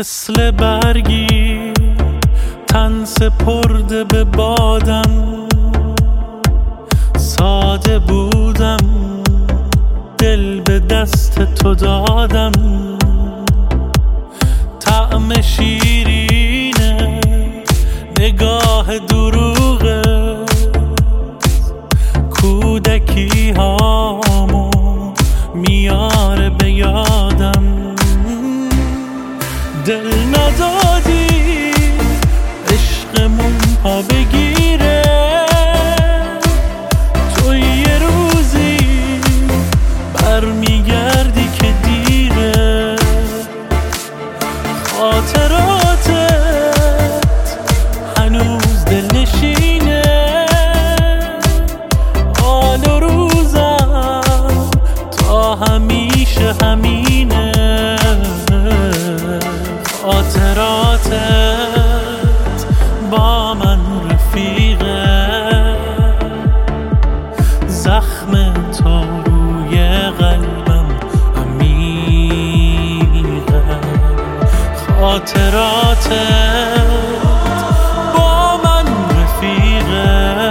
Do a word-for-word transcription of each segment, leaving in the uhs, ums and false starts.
مثل برگی تن سپرده به بادم، ساده بودم دل به دست تو دادم. طعم شیرینه نگاه دروغه، کودکی هامو میاره به یادم. دل ندادی عشقمون پا بگیره، تو یه روزی برمیگردی که دیره. خاطراتت هنوز دلنشینه، حال و روزم تا همیشه همینه. خاطراتت با من رفیقه، زخم تو روی قلبم عمیقه. خاطراتت با من رفیقه،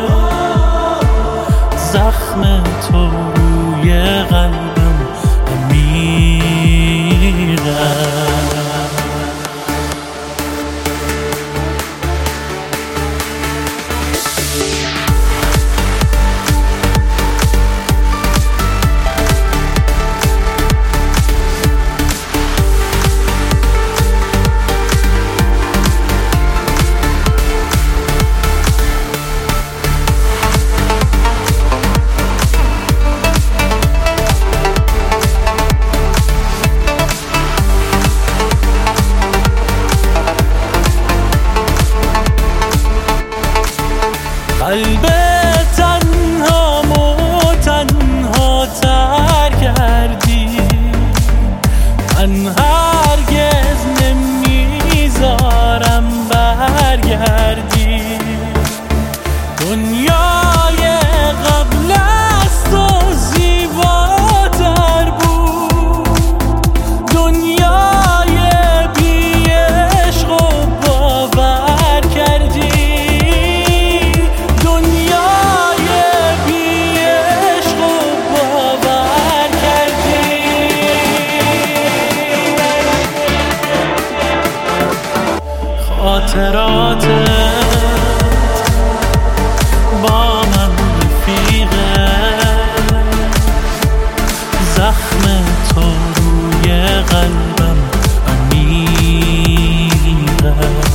زخم تو روی قلبم عمیقه. قلب تنهامو تنها تر کردی، من هرگز نمیذارم برگردی. دنیای قبل از تو زیباتر بود، دنیای بی عشق و باور کردی. خاطراتت با من رفیقه، زخم تو روی قلبم عمیقه.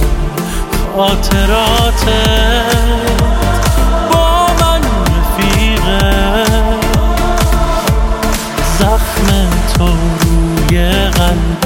خاطراتت با من رفیقه، زخم تو روی قلبم